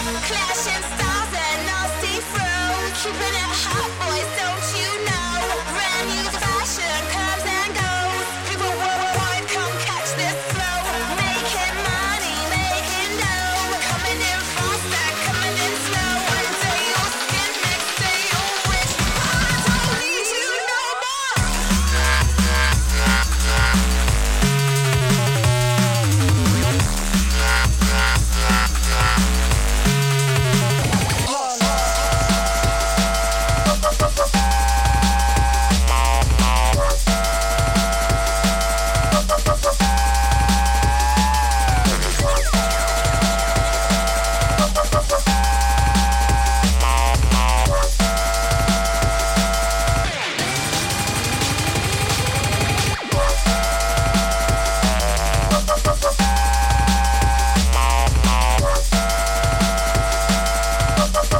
Clashing stars and all see through. Keeping it hot, boys, don't you